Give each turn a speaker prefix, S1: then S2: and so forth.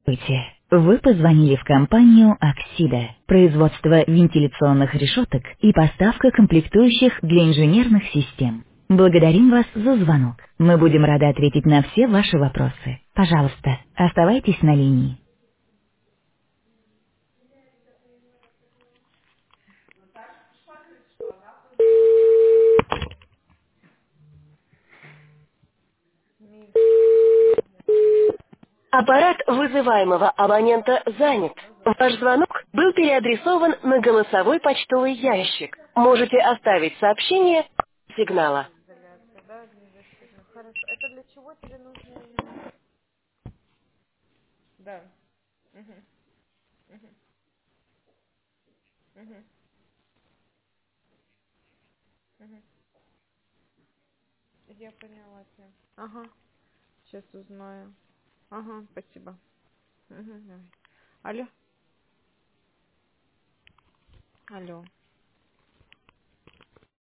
S1: Здравствуйте. Вы позвонили в компанию «Оксида». Производство вентиляционных решеток и поставка комплектующих для инженерных систем. Благодарим вас за звонок. Мы будем рады ответить на все ваши вопросы. Пожалуйста, оставайтесь на линии. Аппарат вызываемого абонента занят. Ваш звонок был переадресован на голосовой почтовый ящик. Можете оставить сообщение сигнала.
S2: Изоляция, да, огнезащитная. Хорошо. Это для чего тебе нужно именно? Да. Угу. Угу. Угу. Угу. Я поняла тебя. Ага. Сейчас узнаю. Ага, спасибо. Угу, давай. Алло. Алло.